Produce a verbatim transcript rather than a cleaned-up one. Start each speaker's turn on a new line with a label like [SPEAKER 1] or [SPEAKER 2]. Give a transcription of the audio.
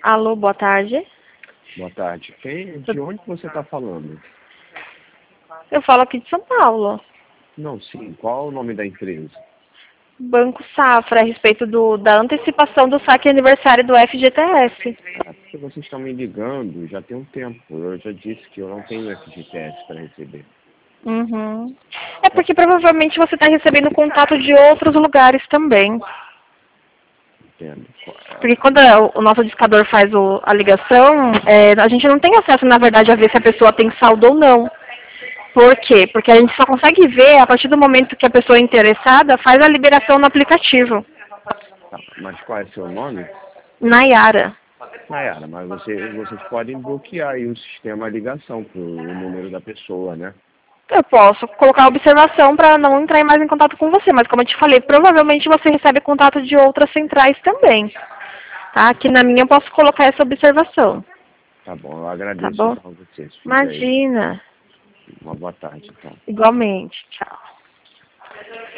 [SPEAKER 1] Alô, boa tarde.
[SPEAKER 2] Boa tarde. Quem, de onde você está falando?
[SPEAKER 1] Eu falo aqui de São Paulo.
[SPEAKER 2] Não, sim. Qual o nome da empresa?
[SPEAKER 1] Banco Safra, a respeito do, da antecipação do saque aniversário do F G T S.
[SPEAKER 2] É porque vocês estão me ligando já tem um tempo. Eu já disse que eu não tenho F G T S para receber.
[SPEAKER 1] Uhum. É porque provavelmente você está recebendo contato de outros lugares também.
[SPEAKER 2] Entendo.
[SPEAKER 1] Porque quando o nosso discador faz o, a ligação, é, a gente não tem acesso, na verdade, a ver se a pessoa tem saldo ou não. Por quê? Porque a gente só consegue ver a partir do momento que a pessoa interessada faz a liberação no aplicativo.
[SPEAKER 2] Tá, mas qual é seu nome?
[SPEAKER 1] Nayara.
[SPEAKER 2] Nayara, mas você, vocês podem bloquear aí o sistema a ligação para o número da pessoa, né?
[SPEAKER 1] Eu posso colocar observação para não entrar mais em contato com você, mas como eu te falei, provavelmente você recebe contato de outras centrais também. Tá? Aqui na minha eu posso colocar essa observação.
[SPEAKER 2] Tá bom, eu
[SPEAKER 1] Tá
[SPEAKER 2] agradeço
[SPEAKER 1] bom?
[SPEAKER 2] então a vocês. Fica aí.
[SPEAKER 1] Imagina.
[SPEAKER 2] Uma boa tarde, então.
[SPEAKER 1] Igualmente. Tchau.